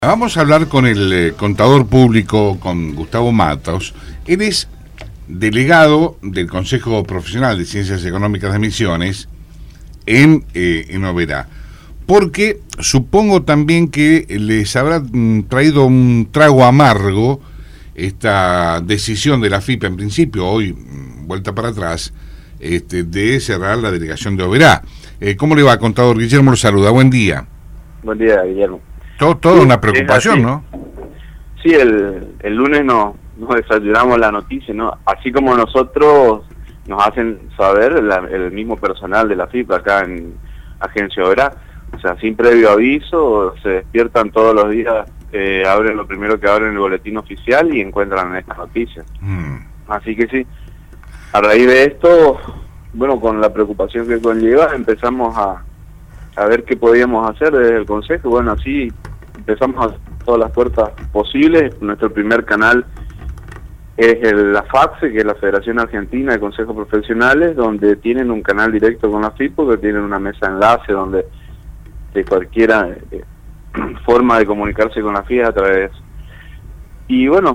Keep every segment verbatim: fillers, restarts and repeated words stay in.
Vamos a hablar con el eh, contador público, con Gustavo Matos. Él es delegado del Consejo Profesional de Ciencias Económicas de Misiones en, eh, en Oberá. Porque supongo también que les habrá mm, traído un trago amargo esta decisión de la F I P, en principio, hoy, mm, vuelta para atrás, este, de cerrar la delegación de Oberá. Eh, ¿Cómo le va, contador? Guillermo lo saluda. Buen día. Buen día, Guillermo. Todo, todo sí, una preocupación, ¿no? Sí, el, el lunes nos, nos desayunamos la noticia, ¿no? Así como nosotros nos hacen saber la, el mismo personal de la F I P acá en Agencia Oberá. O sea, sin previo aviso, se despiertan todos los días, eh, abren lo primero que abren el boletín oficial y encuentran esta noticia. Mm. Así que sí, a raíz de esto, bueno, con la preocupación que conlleva, empezamos a, a ver qué podíamos hacer desde el Consejo. Bueno, así empezamos a todas las puertas posibles. Nuestro primer canal es el, la FACSE, que es la Federación Argentina de Consejos Profesionales, donde tienen un canal directo con la F I P, que tienen una mesa de enlace donde de cualquiera eh, forma de comunicarse con la F I P a través de eso. Y bueno,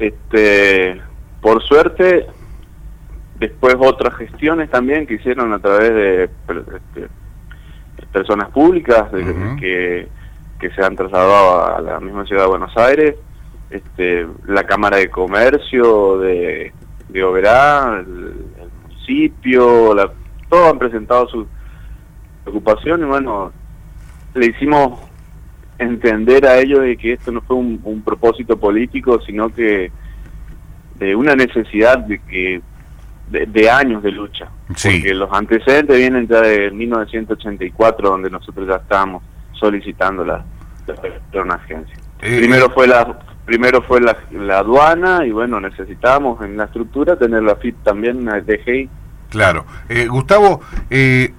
este, por suerte, después otras gestiones también que hicieron a través de este, personas públicas de, uh-huh. que, que se han trasladado a la misma ciudad de Buenos Aires, este, la Cámara de Comercio de, de Oberá, el, el municipio, la, todos han presentado su preocupación y bueno, le hicimos entender a ellos de que esto no fue un, un propósito político, sino que de una necesidad de que de, de años de lucha, sí. Porque los antecedentes vienen ya de mil novecientos ochenta y cuatro, donde nosotros ya estábamos solicitando la, la una agencia. Eh, primero fue la primero fue la, la aduana y bueno, necesitábamos en la estructura tener la F I P también, una D G I. Claro. Eh, Gustavo, eh,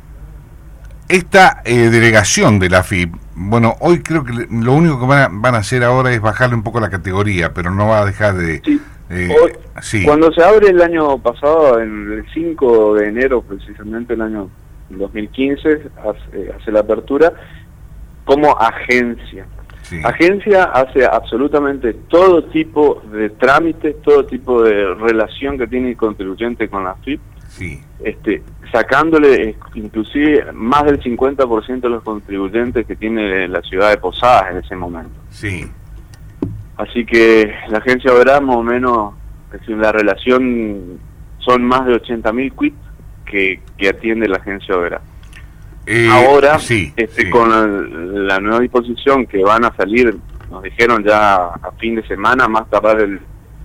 esta eh, delegación de la F I P, bueno, hoy creo que lo único que van a, van a hacer ahora es bajarle un poco la categoría, pero no va a dejar de... Sí. Eh, hoy, sí. Cuando se abre el año pasado, en el cinco de enero, precisamente el año dos mil quince, hace, hace la apertura, como agencia. Sí. Agencia hace absolutamente todo tipo de trámite, todo tipo de relación que tiene el contribuyente con la F I P. Sí. Este, sacándole inclusive más del cincuenta por ciento de los contribuyentes que tiene la ciudad de Posadas en ese momento. Sí. Así que la agencia Oberá, más o menos, es decir, la relación son más de ochenta mil quits que, que atiende la agencia Oberá. Eh, Ahora, sí, este, sí. con la, la nueva disposición que van a salir, nos dijeron ya a fin de semana, más tardar el...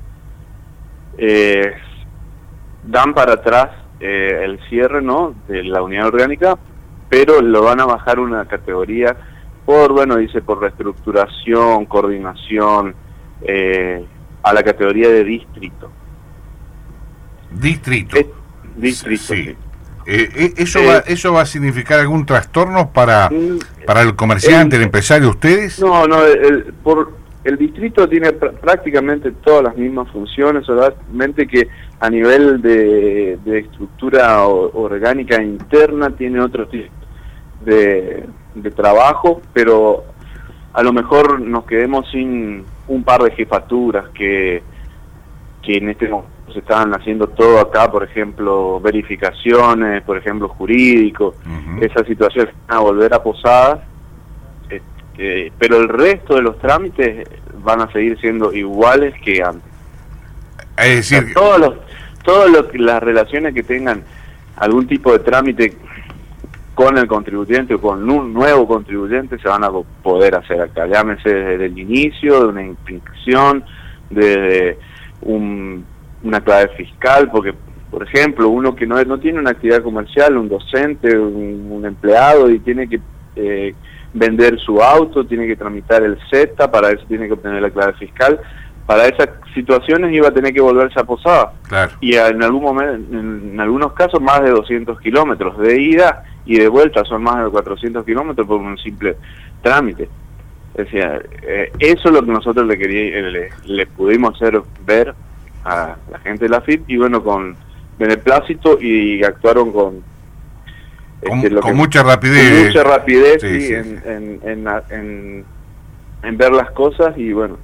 Eh, dan para atrás eh, el cierre, ¿no?, de la unidad orgánica, pero lo van a bajar una categoría por, bueno, dice, por reestructuración, coordinación, eh, a la categoría de distrito. Distrito. Es, distrito, sí. sí. Eh, ¿eso, eh, va, ¿Eso va a significar algún trastorno para, para el comerciante, el, el empresario, ustedes? No, no, el, por... El distrito tiene pr prácticamente todas las mismas funciones, solamente que a nivel de, de estructura o, orgánica interna tiene otro tipo de, de trabajo, pero a lo mejor nos quedemos sin un par de jefaturas que, que en este momento se están haciendo todo acá, por ejemplo, verificaciones, por ejemplo, jurídicos, uh-huh. Esas situaciones van a volver a Posadas. Eh, pero el resto de los trámites van a seguir siendo iguales que antes. Es decir, o sea, todos los, todas lo, las relaciones que tengan algún tipo de trámite con el contribuyente o con un nuevo contribuyente se van a poder hacer acá. Llámese desde el inicio de una inscripción, desde un, una clave fiscal, porque por ejemplo uno que no, no tiene una actividad comercial, un docente, un, un empleado y tiene que eh, vender su auto, tiene que tramitar el Z, para eso tiene que obtener la clave fiscal. Para esas situaciones iba a tener que volverse a Posadas. Claro. Y en algún momento, en, en algunos casos más de doscientos kilómetros de ida y de vuelta, son más de cuatrocientos kilómetros por un simple trámite. Es decir, eh, eso es lo que nosotros le, quería, le, le pudimos hacer ver a la gente de la F I P y bueno, con beneplácito, y actuaron con Con, este, lo con que, mucha rapidez. Con mucha rapidez, sí, sí, sí, en, sí. En, en, en, en ver las cosas y bueno,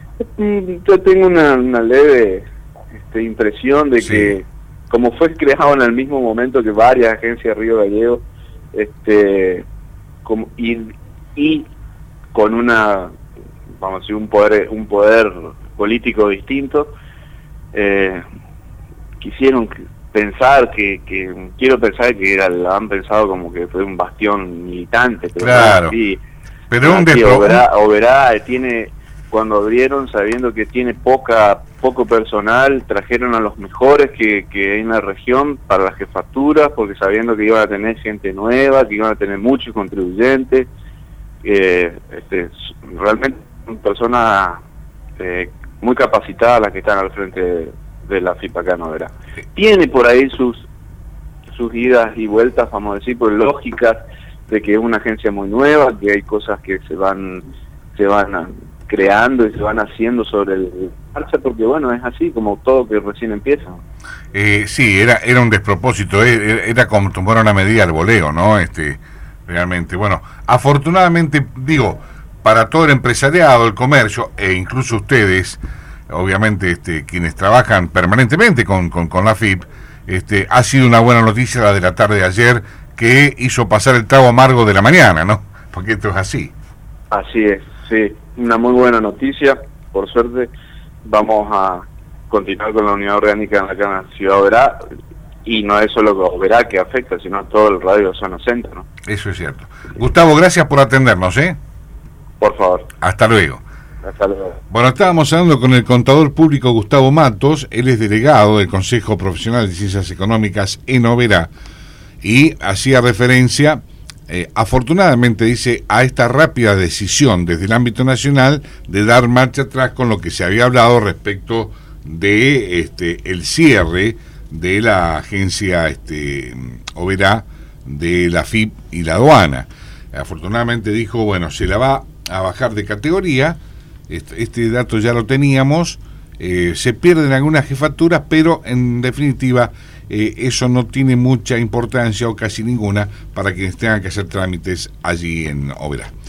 yo tengo una, una leve este, impresión de sí. que como fue creado en el mismo momento que varias agencias Río Gallego, este, como, y, y con una, vamos a decir, un poder, un poder político distinto, eh, quisieron pensar que, que, quiero pensar que era, la han pensado como que fue un bastión militante, pero claro. no, sí, pero un de Oberá, Oberá tiene, cuando abrieron sabiendo que tiene poca poco personal, trajeron a los mejores que, que hay en la región para las jefaturas, porque sabiendo que iban a tener gente nueva, que iban a tener muchos contribuyentes, eh, este, realmente son personas eh, muy capacitadas las que están al frente de, de la FIP acá en Oberá. Tiene por ahí sus sus idas y vueltas, vamos a decir, por lógicas de que es una agencia muy nueva, que hay cosas que se van se van a, creando y se van haciendo sobre el marcha, porque bueno, es así como todo que recién empieza. Eh, sí, era era un despropósito, era, era como tomar una medida al voleo, ¿no? Este, realmente, bueno, afortunadamente, digo, para todo el empresariado, el comercio, e incluso ustedes, obviamente, este, quienes trabajan permanentemente con, con, con la FIP, este, ha sido una buena noticia la de la tarde de ayer, que hizo pasar el trago amargo de la mañana, ¿no? Porque esto es así. Así es, sí, una muy buena noticia, por suerte vamos a continuar con la unidad orgánica acá en la ciudad de Oberá, y no es solo Oberá que afecta, sino a todo el radio de zona centro, ¿no? Eso es cierto. Gustavo, gracias por atendernos, ¿eh? Por favor. Hasta luego. Hasta luego. Bueno, estábamos hablando con el contador público Gustavo Matos, él es delegado del Consejo Profesional de Ciencias Económicas en Oberá, y hacía referencia, eh, afortunadamente dice, a esta rápida decisión desde el ámbito nacional de dar marcha atrás con lo que se había hablado respecto de este el cierre de la agencia este Oberá, de la FIP y la aduana. Afortunadamente dijo, bueno, se la va a bajar de categoría, este, este dato ya lo teníamos, eh, se pierden algunas jefaturas, pero en definitiva eh, eso no tiene mucha importancia o casi ninguna para quienes tengan que hacer trámites allí en Oberá.